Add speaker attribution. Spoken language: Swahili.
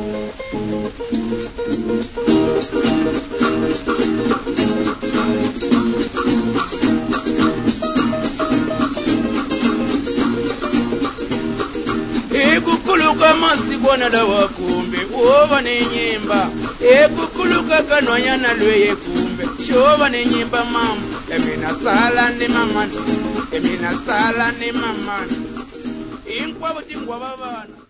Speaker 1: Ekukuluka masikwana dawa kumbe uova ni nyimba. Ekukuluka kanwanya na lweye kumbe shova ni nyimba mama. Emina sala ni mamani, emina sala ni mamani. Inkwa buti ngwa babana.